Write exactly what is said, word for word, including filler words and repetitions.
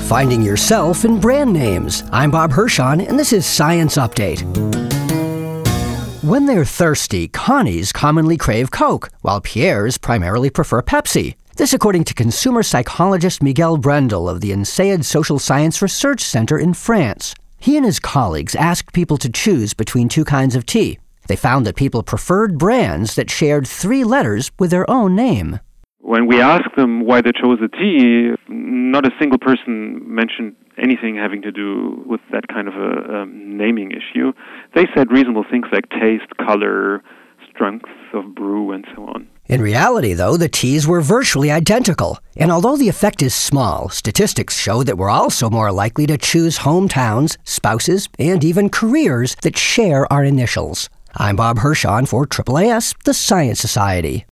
Finding yourself in brand names. I'm Bob Hirschon, and this is Science Update. When they're thirsty, Connies commonly crave Coke, while Pierres primarily prefer Pepsi. This according to consumer psychologist Miguel Brendel of the INSEAD Social Science Research Center in France. He and his colleagues asked people to choose between two kinds of tea. They found that people preferred brands that shared three letters with their own name. When we asked them why they chose the tea, not a single person mentioned anything having to do with that kind of a um, naming issue. They said reasonable things like taste, color, strength of brew, and so on. In reality, though, the teas were virtually identical. And although the effect is small, statistics show that we're also more likely to choose hometowns, spouses, and even careers that share our initials. I'm Bob Hirschon for A A A S, the Science Society.